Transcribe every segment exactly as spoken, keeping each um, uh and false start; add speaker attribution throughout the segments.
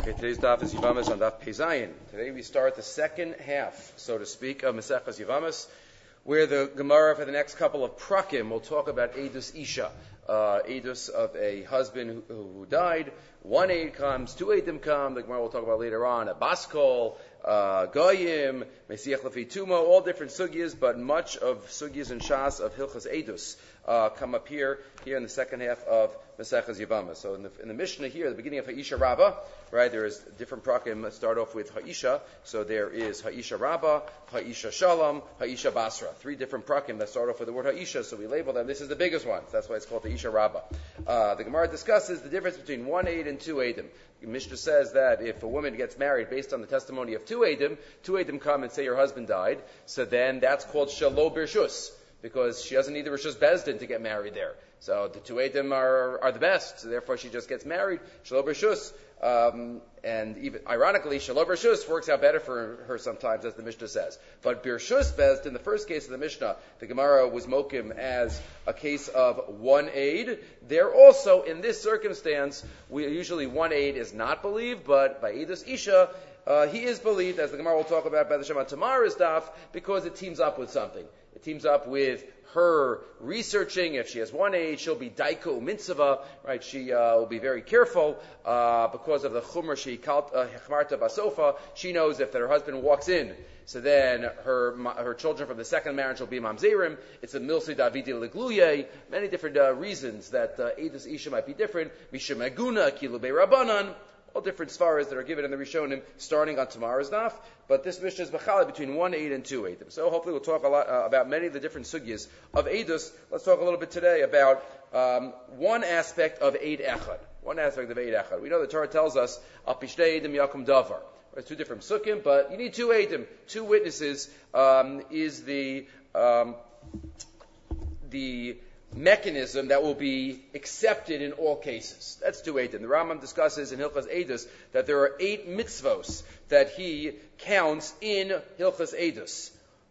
Speaker 1: Okay, today's daf is Yivamis on daf Pezayin. Today we start the second half, so to speak, of Maseches Yivamis, where the Gemara for the next couple of prakim will talk about Eidus Isha, uh, Eidus of a husband who, who died. One aid comes, two aidim come. The Gemara will talk about later on a baskol, uh, goyim, mesiach lefi tumo, all different sugyas, but much of sugyas and shas of Hilchas Eidus uh, come up here here in the second half of Maseches Yevamos. So in the, in the Mishnah here, the beginning of Ha'isha Rabbah, right, there is different prakim start off with Ha'isha. So there is Ha'isha Rabbah, Ha'isha Shalom, Ha'isha Basra. Three different prakim that start off with the word Ha'isha, so we label them. This is the biggest one. That's why it's called Ha'isha Rabbah. Uh, the Gemara discusses the difference between one aid and two aidim. The Mishnah says that if a woman gets married based on the testimony of two aidim, two aidim come and say your husband died, so then that's called Shalo Birshus, because she doesn't need the Rishus Bezdin to get married there. So the two Eidim are, are the best, so therefore she just gets married. Shalom Rishus. Um, and even, ironically, Shalom Rishus works out better for her sometimes, as the Mishnah says. But Birshus Bezdin, in the first case of the Mishnah, the Gemara was mokim as a case of one aid. There also, in this circumstance, we usually one aid is not believed, but by Eidus Isha, uh, he is believed, as the Gemara will talk about by the Shema tomorrow's daf, because it teams up with something. It teams up with her researching. If she has one aid, she'll be daiko mitzvah, right? She uh, will be very careful uh, because of the chumra she chmarta basofa. She knows if that her husband walks in, so then her her children from the second marriage will be mamzerim. It's a milsi davidi legluye. Many different uh, reasons that uh, Eidus Isha might be different. Mishum aguna kilu beirabanan. All different svaras that are given in the Rishonim starting on tomorrow's daf. But this Mishnah is b'chala between one aid and two aidim. So hopefully we'll talk a lot uh, about many of the different sugyas of Eidus. Let's talk a little bit today about um, one aspect of Eid Echad. One aspect of Eid Echad. We know the Torah tells us, Al pishtei aidim yakum davar. It's two different sukkim, but you need two aidim. Two witnesses um, is the um, the mechanism that will be accepted in all cases. That's two eidim. The Rambam discusses in Hilchas Eidus that there are eight mitzvos that he counts in Hilchas Eidus.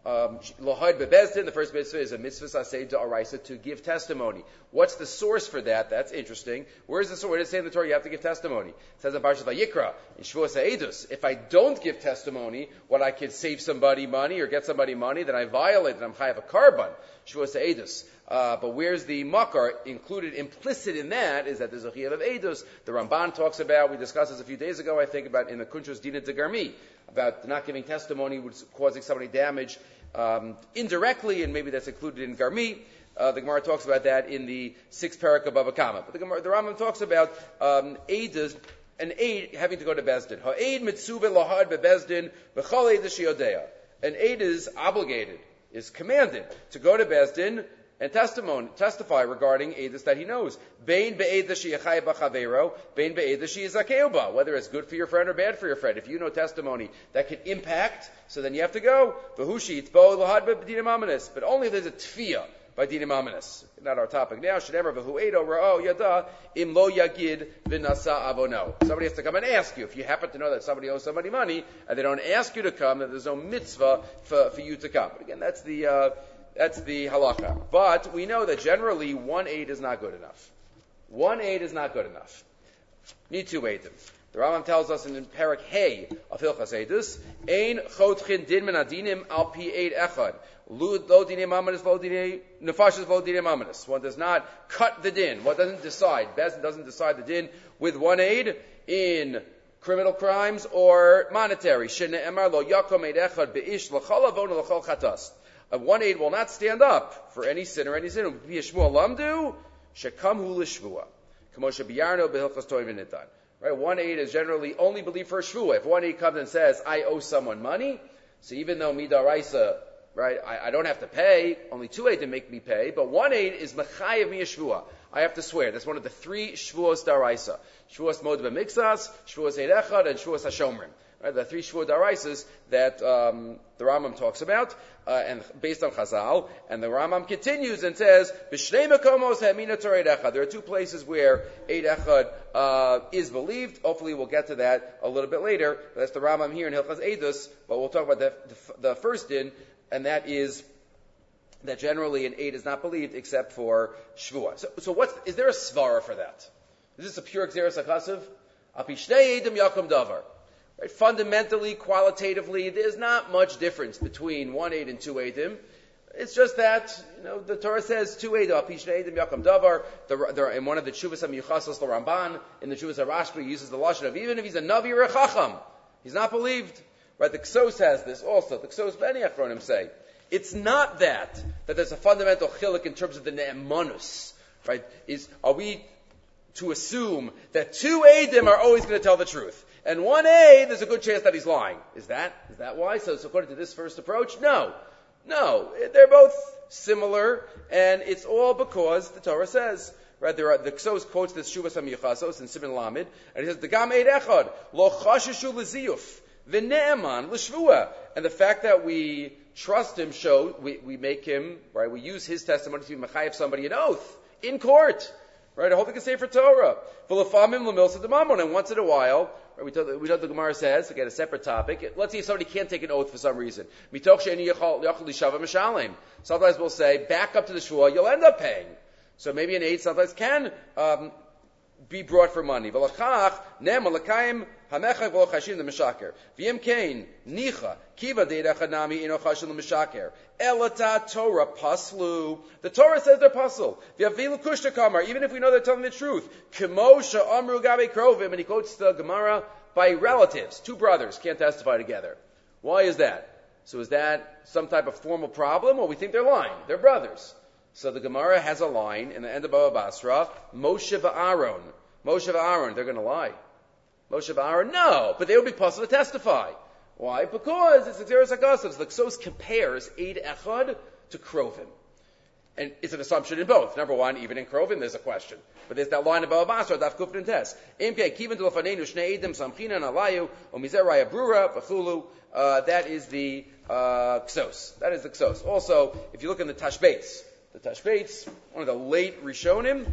Speaker 1: Lohad bebezdin, the first mitzvah is a mitzvah saseh da'araisa, to give testimony. What's the source for that? That's interesting. Where's the source? Where does it say in the Torah you have to give testimony? It says in Parashat Vayikra, in Shavuos Eidus, if I don't give testimony, what I could save somebody money or get somebody money, then I violate, and I'm chayav a carbon. Shavuos Eidus. Uh, but where's the makar? Included, implicit in that is that there's a chiyuv of Eidus. The Ramban talks about, we discussed this a few days ago, I think, about in the Kuntrus Dina de Garmi, about not giving testimony causing somebody damage um, indirectly, and maybe that's included in Garmi. Uh, the Gemara talks about that in the sixth parak of Bava Kama. But the, Gemara, the Rambam talks about um, Eidus, an aid having to go to Bezdin. Ha'aid mitzuvah lahad bebezdin b'chal eid sheyodea. An aid is obligated, is commanded to go to Bezdin and testimony, testify regarding Eidus that he knows. Bein be'ed sheyachay b'chavero, bein be'ed sheyizakeu ba. Whether it's good for your friend or bad for your friend. If you know testimony that could impact, so then you have to go. V'hushi yitzbo lahad b'dinim amanis. But only if there's a tfiyah by dinim amanis. Not our topic now. Shenever v'hu'edo ra'o yada im lo yagid v'nasa avono. Somebody has to come and ask you. If you happen to know that somebody owes somebody money and they don't ask you to come, then there's no mitzvah for, for you to come. But again, that's the uh, That's the halacha. But we know that generally one aid is not good enough. One aid is not good enough. Need two aidim. The Rambam tells us in Parak Hey of Hilchas Eidus, Ein chotchin din min adinim al pi aid echad. Lud lo dinim amanis lo dinim nefashis lo dinim amanis. One does not cut the din. One doesn't decide. Bezdin doesn't decide the din with one aid in criminal crimes or monetary. Shene'emar lo yakom aid echad beish l'chol avon l'chol chatas. Uh, one aid will not stand up for any sin or any sin. Right? One aid is generally only believed for a shvua. If one aid comes and says, I owe someone money, so even though midaraisa, right, I, I don't have to pay, only two aid to make me pay, but one aid is mechayev mi shvua. I have to swear. That's one of the three shvuos daraisa. Shvuos mod b'mixas, shvuos eid echad, and shvuos hashomrim. Right, the three shvuot daraisas that um, the Rambam talks about, uh, and based on Chazal, and the Rambam continues and says, "B'shnei makomos ha'amina Torah eid echad." There are two places where eid echad uh, is believed. Hopefully, we'll get to that a little bit later. That's the Rambam here in Hilchas Eidus, but we'll talk about the, the, the first din, and that is that generally an aid is not believed except for shvuah. So, so what's is there a svara for that? Is this a pure gzeras hakasiv? Api shnei edim yakum davar. Right? Fundamentally, qualitatively, there's not much difference between one aid and two edim. It's just that, you know, the Torah says two edim, api shnei edim yakum davar. The, the, in one of the Tshuvas HaMiyuchasos, the Ramban, in the Tshuvas HaRashba, he uses the lashon of even if he's a navi or a chacham, he's not believed. Right? The Ksos has this also. The Ksos Beni Achronim say it's not that that there's a fundamental chiluk in terms of the ne'emanus. Right? Is are we to assume that two edim are always going to tell the truth, and one aid there's a good chance that he's lying? Is that is that why? So, so according to this first approach, no, no, they're both similar, and it's all because the Torah says. Right, there are, the Ksos quotes this Shuvas HaMiyuchasos in Siman Lamed, and he says, "Degam eid echad lo chashishu l'ziyuf v'ne'eman l'shvua." And the fact that we trust him show we, we make him right. We use his testimony to mechayev somebody an oath in court. Right, I hope we can say for Torah. V'lefamim l'milsa d'mamon, and once in a while, right, we told we know the Gemara says again a separate topic. Let's see if somebody can't take an oath for some reason. Mitoch she'eni yachal l'shava mishalem. Sometimes we'll say back up to the shua, you'll end up paying. So maybe an aid sometimes can um, be brought for money. V'lachach nem alakayim hamechak v'lo chashin l'mishaker. V'yem kein nicha kiva de'edachad nami ino chashin l'mishaker. Elata Torah paslu. The Torah says they're paslu. V'yavilu kushta kamar. Even if we know they're telling the truth. Kemo she'amru gabe krovim. And he quotes the Gemara by relatives. Two brothers can't testify together. Why is that? So is that some type of formal problem? Or we think they're lying? They're brothers. So the Gemara has a line in the end of Baba Basra, Moshe v'Aaron. Moshe v'Aaron, they're going to lie. Moshe v'Aaron, no, but they would be possible to testify. Why? Because it's the Xeris HaKasav. The Ksos compares Eid Echad to Krovim. And it's an assumption in both. Number one, even in Krovim, there's a question. But there's that line of Baba Basra, Daf Kufnin Tes. Imke, Kivin D'Lefanenu, Shnei Edim, Samchina, Alayu, Omizer Raya Brura, V'chulu. That is the uh, Ksos. That is the Ksos. Also, if you look in the Tashbeitz, the Tashbeitz, one of the late Rishonim,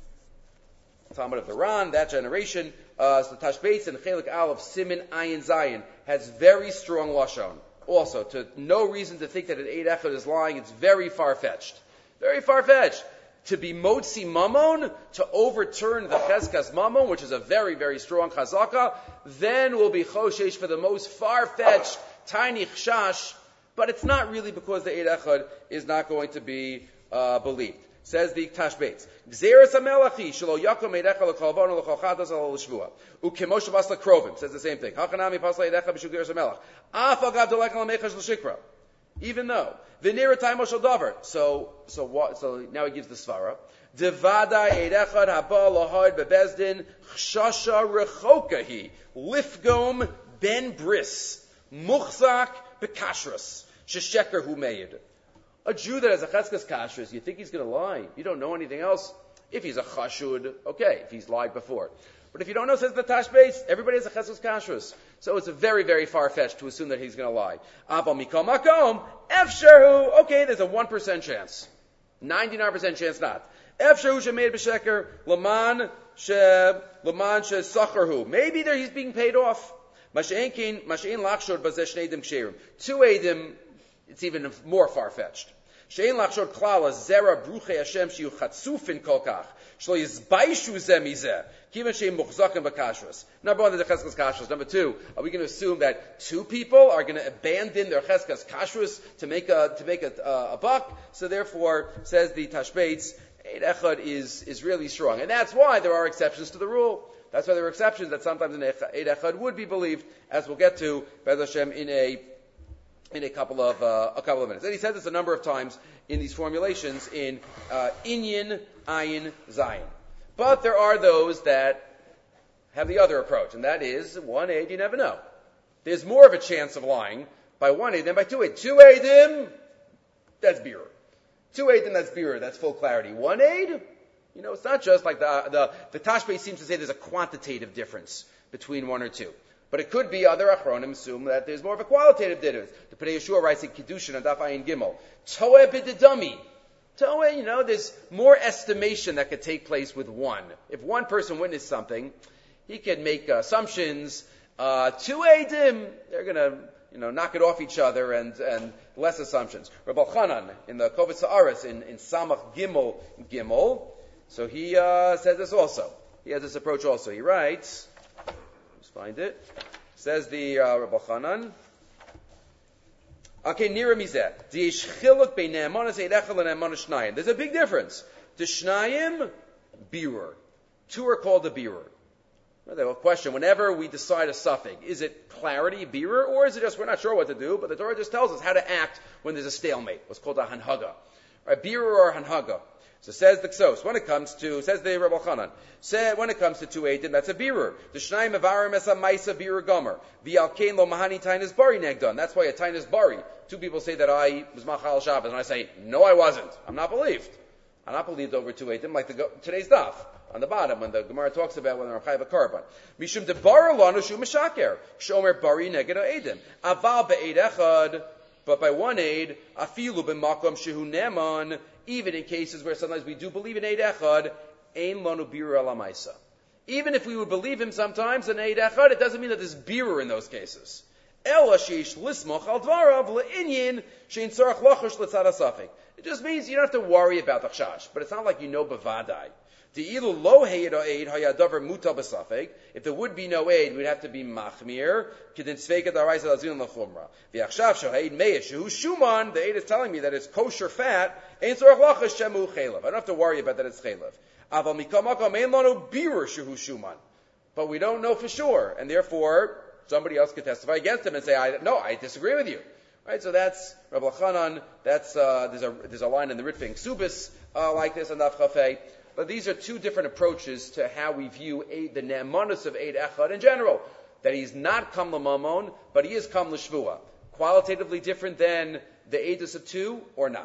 Speaker 1: Talmud of the Ran, that generation, uh, so the Tashbeitz and Chelik Aleph Simin Ayin Zayin has very strong lashon. Also, to no reason to think that an Eid Echad is lying, it's very far-fetched. Very far-fetched. To be Motzi Mamon, to overturn the Cheskas Mamon, which is a very, very strong Chazaka, then will be Choshesh for the most far-fetched, tiny Chshash, but it's not really because the Eid Echad is not going to be Uh, believed. Says the Tashbeitz. Gzeres HaMelachi shelo yakom eid echad l'chalvon l'chol chatas al l'shvua. U'kemosh bas l'krovim. Says the same thing. Hachanami pasla eid echad b'shu Gzeres HaMelach. Af agav delek al mechash l'shikra. Even though. V'nira taimo shel davar. So, so what, so now he gives the svara. Devada eid echad haba l'hod bebezdin chshasha rechokahi. Lifgom ben bris. Muchzak bekashras. Shesheker hu meid. A Jew that has a cheskas kashrus, you think he's going to lie. You don't know anything else. If he's a chashud, okay, if he's lied before. But if you don't know, says the Tashbeitz, everybody has a cheskas kashrus. So it's a very, very far-fetched to assume that he's going to lie. Aval mikom makom, efshehu, okay, there's a one percent chance. ninety-nine percent chance not. Efshehu shemeid b'sheker, laman she, laman she sacharhu. Maybe there he's being paid off. Mash'ein kin, mash'ein lachshod bazeh shnei edim ksherim. Two edim, it's even more far-fetched. Shein lachshod klala zera bruche Hashem shiu chatzufin kolkach shlo yizbaishu zeh mizeh kiven shein muchzakim b'kashros. Number one, there's a cheskas kashrus. Number two, are we going to assume that two people are going to abandon their cheskas kashrus to make a to make a, uh, a buck? So therefore, says the Tashbeitz, Eid Echad is is really strong, and that's why there are exceptions to the rule. That's why there are exceptions that sometimes an Eid Echad would be believed, as we'll get to Be'ez Hashem in a in a couple of uh, a couple of minutes. And he says this a number of times in these formulations in uh, Inyan, Ayin, Zayin. But there are those that have the other approach, and that is one aid, you never know. There's more of a chance of lying by one aid than by two aid. Two aidim, that's beer. Two aidim, that's beer. That's full clarity. One aid, you know, it's not just like the the, the Tashbei seems to say there's a quantitative difference between one or two. But it could be other achronim assume that there's more of a qualitative difference. The Pnei Yeshua writes in Kiddushin and Daf Ayin Gimel, Toeh b'dedami. Toeh, you know, there's more estimation that could take place with one. If one person witnessed something, he can make assumptions. Uh, two eidim, they're going to, you know, knock it off each other and, and less assumptions. Rabbi Chanan in the Kovetz Haaretz in, in Samach Gimel Gimel, so he uh, says this also. He has this approach also. He writes, find it. Says the uh, Rabbi Chanan. Okay, nira mizeh. Diyesh chiluk bein ne'emanas eid echad le'ne'emanas shnayim. There's a big difference. The shnayim, birur. Two are called a birur. The question, whenever we decide a suffix, is it clarity, birur, or is it just we're not sure what to do, but the Torah just tells us how to act when there's a stalemate? What's called a hanhaga. Right, birur or hanhaga. So says the Ksos, when it comes to, says the Rebbe Chanan, say, when it comes to two eidim, that's a birur. The shnayim avarim es a maisa birur gomer. V'alkein lo mahani tainas bari negdan. That's why a tainas bari. Two people say that I was machal Shabbos, and I say, no, I wasn't. I'm not believed. I'm not believed over two eidim, like the, today's daf. On the bottom, when the Gemara talks about whether I'm chayav a korban. Mishum de bar lanu shu mishaker. Shomer bari neged eidim. Aval be'eid echad, but by one aid, afilu b'makom shehu neman, even in cases where sometimes we do believe in eid echad, ein lanu birur ala maisa. Even if we would believe him sometimes in eid echad, it doesn't mean that there's birur in those cases. Ela sheish lismoch al dvarav le'inyin shein tzarach lachosh letzad asafik. It just means you don't have to worry about the chash, but it's not like you know bevadai. If there would be no aid, we'd have to be machmir. The aid is telling me that it's kosher fat. I don't have to worry about that it's chaylev. But we don't know for sure, and therefore somebody else could testify against him and say, I, "No, I disagree with you." Right? So that's Rabbi Chanan. That's uh, there's a there's a line in the Ritva Subis uh, like this on Daf Chafei. But these are two different approaches to how we view Eid, the ne'emanus of Eid Echad in general. That he's not Kam L'Mamon, but he is Kam L'Shvua. Qualitatively different than the Eidus of two, or not.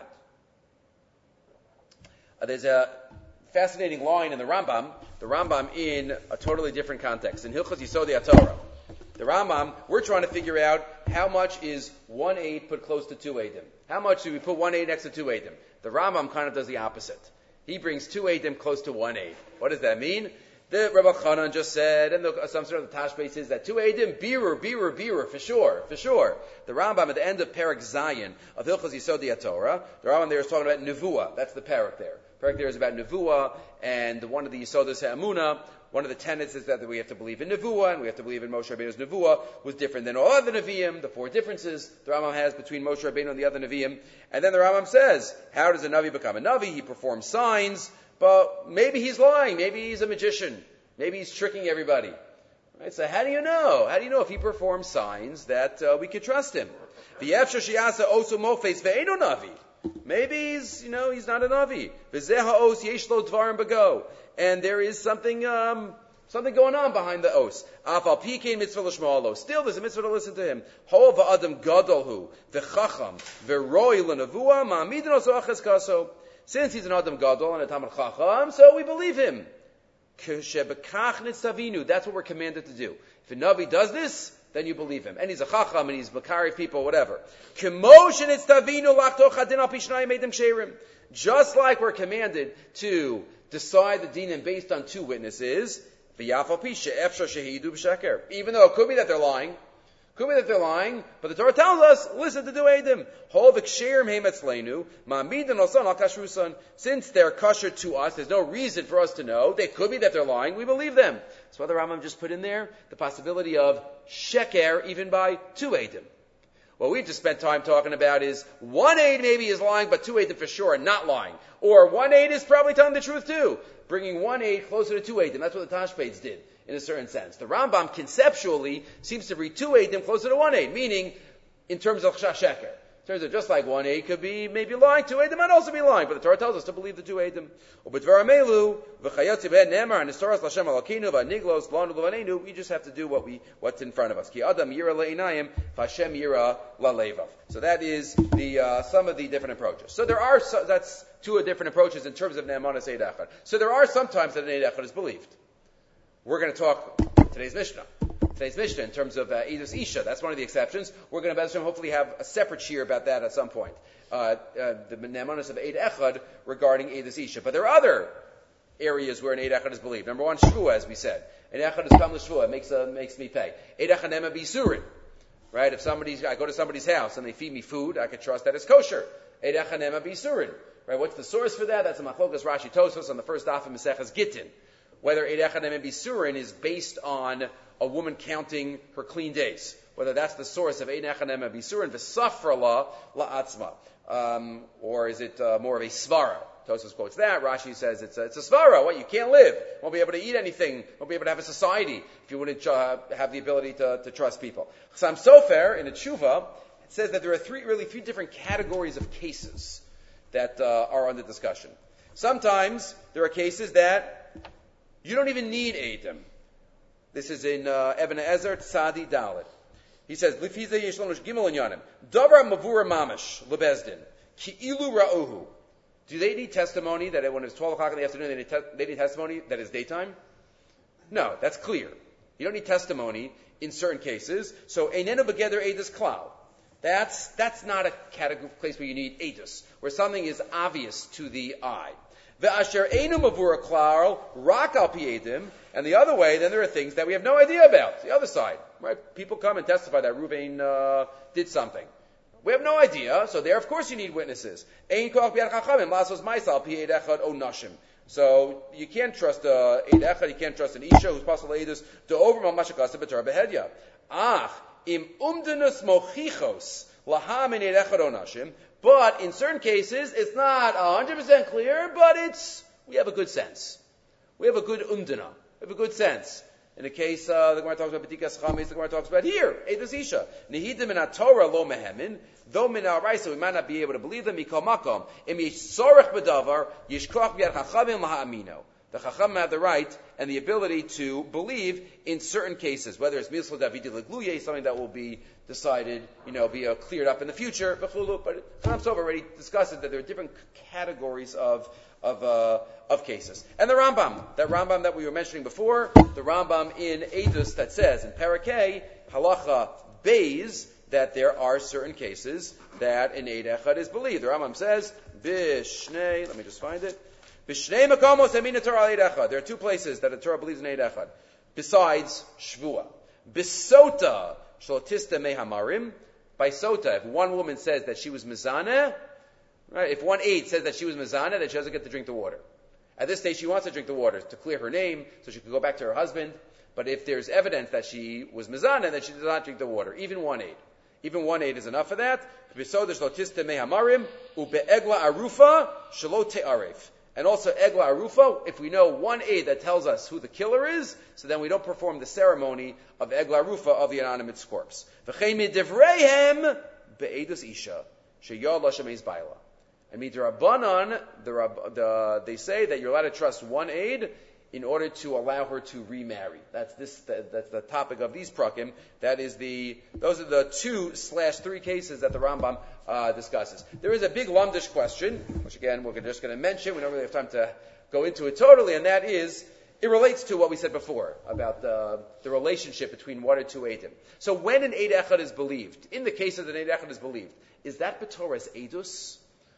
Speaker 1: Uh, there's a fascinating line in the Rambam, the Rambam in a totally different context. In Hilchos Yisodei HaTorah, the Rambam, we're trying to figure out how much is one Eid put close to two Eidim. How much do we put one Eid next to two Eidim? The Rambam kind of does the opposite. He brings two eidim close to one eid. What does that mean? The Rebbe Chanan just said, and the assumption of the Tashbais is that two eidim, birur, birur, birur, for sure, for sure. The Rambam at the end of Perek Zayin of Hilchos Yisodei HaTorah, the Rambam there is talking about Nevuah. That's the Perek there. Perek there is about Nevuah, and one of the Yisodos HaEmunah, one of the tenets is that we have to believe in Nevuah, and we have to believe in Moshe Rabbeinu's Nevuah, was different than all other Nevi'im, the four differences the Rambam has between Moshe Rabbeinu and the other Nevi'im. And then the Rambam says, how does a Navi become a Navi? He performs signs, but maybe he's lying, maybe he's a magician, maybe he's tricking everybody. Right? So how do you know? How do you know if he performs signs that uh, we could trust him? The Efshar Shiasa Osu Mofes Ve'eno Navi. Maybe he's, you know, he's not a Navi. V'zeha Os Yesh Lo Dvarim Bago. And there is something, um, something going on behind the os. Afal pikein mitzvah l'shma'alo. Still, there's a mitzvah to listen to him. Ho v'adam gadolhu v'chacham v'roi l'navua ma'amidin oso achas kaso. Since he's an adam gadol and a tamid chacham, so we believe him. K'shebekach nitzavinu. That's what we're commanded to do. If a navi does this, then you believe him. And he's a chacham and he's bakari people, whatever. K'mosh nitzavinu lachtoch adin al pishnayim edim sherim. Just like we're commanded to decide the dinim based on two witnesses, even though it could be that they're lying, could be that they're lying, but the Torah tells us, listen to the eidim. Since they're kosher to us, there's no reason for us to know. They could be that they're lying. We believe them. That's why the Rambam just put in there the possibility of sheker even by two eidim. What we've just spent time talking about is one aid maybe is lying, but two aid for sure are not lying. Or one aid is probably telling the truth too. Bringing one aid closer to two aid. That's what the Tashbades did, in a certain sense. The Rambam conceptually seems to read two aid closer to one aid, meaning in terms of sheker. In terms of just like one aid could be maybe lying, two aid might also be lying, but the Torah tells us to believe the two aidim. We just have to do what we what's in front of us. So that is the uh, some of the different approaches. So there are so, that's two different approaches in terms of ne'emanas eid echad. So there are some times that an eid echad is believed. We're going to talk today's Mishnah. Today's Mishnah in terms of uh, Eidus Isha. That's one of the exceptions. We're going to hopefully have a separate shir about that at some point. Uh, uh, the ne'emanas of Eid Echad regarding Eidus Isha. But there are other areas where an Eid Echad is believed. Number one, Shvua, as we said. Eid Echad is kam l'shvua. It makes, uh, makes me pay. Eid Echad nema b'isurin. Right? If somebody's, I go to somebody's house and they feed me food, I could trust that it's kosher. Eid Echad nema b'isurin. Right? What's the source for that? That's a machlokas Rashi Tosfos on the first daf of Maseches Gittin. Whether Eid Echad nema b'isurin is based on a woman counting her clean days, whether that's the source of Ein Echad Ne'eman B'Yisurin V'Safra La La'atzma, um, or is it uh, more of a svara? Tosfos quotes that. Rashi says it's a, it's a svara. What? You can't live. Won't be able to eat anything. Won't be able to have a society if you wouldn't uh, have the ability to, to trust people. Chassam Sofer, in a tshuva, it says that there are three, really three different categories of cases that uh, are under discussion. Sometimes there are cases that you don't even need eidim. This is in uh, Eben Ezer Tzadi Dalet. He says, Lifize Yeshlonosh Gimel Inyanim, Davar Mavura Mamish Lebezdin, Ki'ilu Ra'uhu. Do they need testimony that when it's twelve o'clock in the afternoon, they need, te- they need testimony that it's daytime? No, that's clear. You don't need testimony in certain cases. So, Einenu Begeder Eidus Klau. That's, that's not a category, place where you need Eidus, where something is obvious to the eye. Ve'asher Einu Mavura Klau, Rak Al Pi Eidim, and the other way, then there are things that we have no idea about. The other side, right? People come and testify that Ruvain uh, did something. We have no idea, so there, of course, you need witnesses. So you can't trust uh, Eid Echad, you can't trust an Isha who's possible Eidus to over Mamashakasa B'Torah Behedya. Ach, im umdenus mochichos laham in Eid Echad onashim. But in certain cases, it's not one hundred percent clear, but it's, we have a good sense. We have a good umdena. We have a good sense. In the case, uh, the Gemara talks about B'tikas Chametz, the Gemara talks about here, Eidus Isha. Nehidim in Torah lo mehemin, though min ha'araisa we might not be able to believe them, mikol makom, im yisorech b'davar, yishkoch b'yad chachamim laha'amino. The chacham have the right and the ability to believe in certain cases, whether it's misl davidi legluye, something that will be decided, you know, be uh, cleared up in the future, but Chaim Sofer already discussed it, that there are different categories of of uh, of cases. And the Rambam, that Rambam that we were mentioning before, the Rambam in Eidus that says in Parakeh, Halacha Beis, that there are certain cases that in Eid Echad is believed. The Rambam says, Bishnei, let me just find it, Bishnei Makomos Emina Torah Eid Echad. There are two places that the Torah believes in Eid Echad, besides Shvua. Bisota Shlotista Mehamarim, by Sota, if one woman says that she was Mizaneh, right? If one aide says that she was Mizaneh, then she doesn't get to drink the water. At this stage, she wants to drink the water to clear her name, so she can go back to her husband. But if there's evidence that she was Mizaneh, then she does not drink the water. Even one aide. Even one aide is enough for that. And also Egla Arufa, if we know one aide that tells us who the killer is, so then we don't perform the ceremony of Egla Arufa of the anonymous corpse. And midrabanan, the, the, they say that you're allowed to trust one aide in order to allow her to remarry. That's this. The, that's the topic of these prakim. That is the. Those are the two slash three cases that the Rambam uh, discusses. There is a big lumdish question, which again we're just going to mention. We don't really have time to go into it totally, and that is it relates to what we said before about the, the relationship between one or two eidim. So when an eid echad is believed, in the case that an eid echad is believed, is that b'torah's eidus?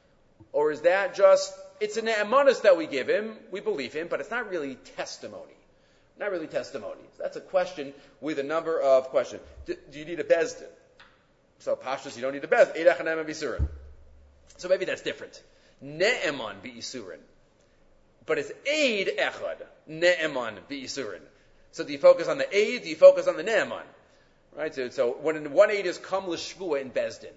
Speaker 1: Or is that just, it's an emunus that we give him, we believe him, but it's not really testimony. Not really testimony. That's a question with a number of questions. Do, do you need a bezdin? So pashtus, you don't need a bezdin. Eid echad ne'eman b'yisurin. So maybe that's different. Ne'eman b'yisurin. But it's eid echad, ne'eman b'yisurin. So do you focus on the eid, do you focus on the ne'eman? Right? So, so when one eid is kam l'shvua in bezdin.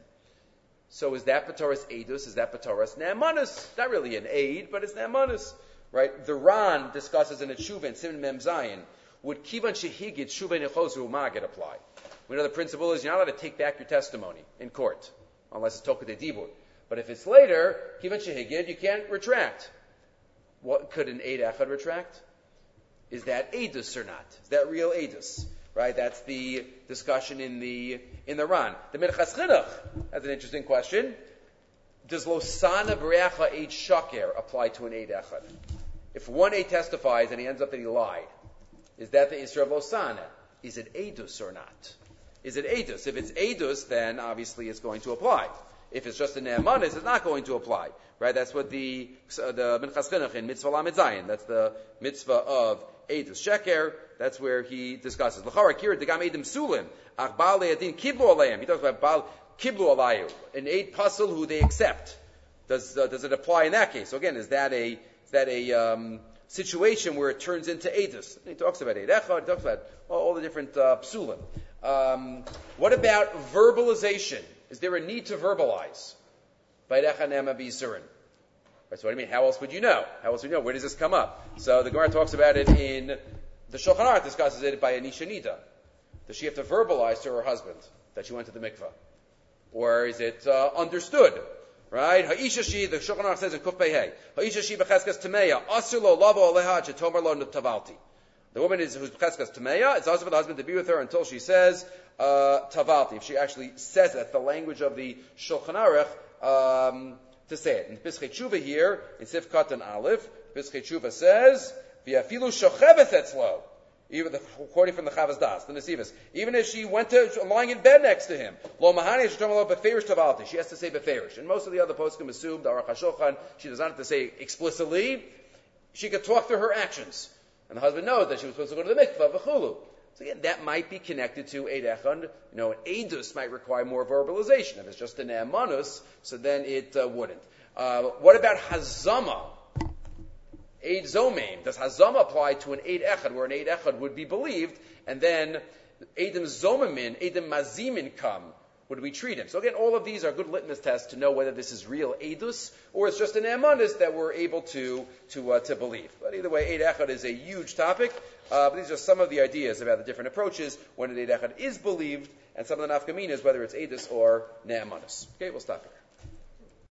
Speaker 1: So is that B'Torah's Eidus? Is that B'Torah's Ne'emanus? Not really an aid, but it's Ne'emanus. Right? The Ran discusses in a Tshuva in Siman Mem Zayin, would Kivan Shehigit Tshuva Nechosu Magid apply? We know the principle is you're not allowed to take back your testimony in court, unless it's Tokeh de Dibur. But if it's later, Kivan Shehigit, you can't retract. What could an Eid Echad retract? Is that Eidus or not? Is that real Eidus? Right? That's the discussion in the in the Ran. The Minchas Chinuch has an interesting question. Does Losana B'reacha Eid Shaker apply to an Eid Echad? If one Eid testifies and he ends up that he lied, is that the Isra of Losana? Is it Eidus or not? Is it Eidus? If it's Eidus, then obviously it's going to apply. If it's just a Ne'emanis, it's not going to apply. Right? That's what the uh, the Minchas Chinuch in Mitzvah Lamed Zayin. That's the mitzvah of Eidus Sheker. That's where he discusses. L'chara kira degam eidim sulim ach baal le'adin kiblu aleim. He talks about baal kiblu alayu, an eid pasul who they accept. Does uh, does it apply in that case? So again, is that a is that a um, situation where it turns into Eidus. He talks about Eid Echad, he talks about all, all the different uh, psulim. Um, what about verbalization? Is there a need to verbalize? Right, so what do you mean? How else would you know? How else would you know? Where does this come up? So the Gemara talks about it in the Shulchan Aruch, discusses it by Anisha Nida. Does she have to verbalize to her husband that she went to the mikveh? Or is it uh, understood? Right? Ha'isha shi, the Shulchan Aruch says in Kuf Pei Hey, Ha'isha shi b'cheskas tameya, asur lo lavo aleha chetomer lo tavalti. The woman is who's b'cheskas tameya, it's also for the husband to be with her until she says uh, tavalti. If she actually says it, the language of the Shulchan Aruch, um, to say it. In Pischei Tshuva here, in Sif Katan Aleph, Pischei Tshuva says, V'yafilu shochevet etzlo. Even the, quoting from the Chavas Das, the Nesivos. Even if she went to, lying in bed next to him, Lo mahani shetom lo beferish tavalti. She has to say beferish. And most of the other poskim assume, the Aruch HaShulchan, she does not have to say explicitly. She could talk through her actions. And the husband knows that she was supposed to go to the mikvah, v'chulu. So again, that might be connected to Eid Echad. You know, an Eidus might require more verbalization. If it's just an Emanus, so then it uh, wouldn't. Uh, what about Hazama? Eid Zomein. Does Hazama apply to an Eid Echad, where an Eid Echad would be believed, and then Eidim Zomamin, Eidim Mazimin come? Would we treat him? So again, all of these are good litmus tests to know whether this is real Eidus, or it's just an Emanus that we're able to to uh, to believe. But either way, Eid Echad is a huge topic. Uh, but these are some of the ideas about the different approaches when an Eid Echad is believed, and some of the nafkaminas, whether it's Eidus or Ne'emanus. Okay, we'll stop here.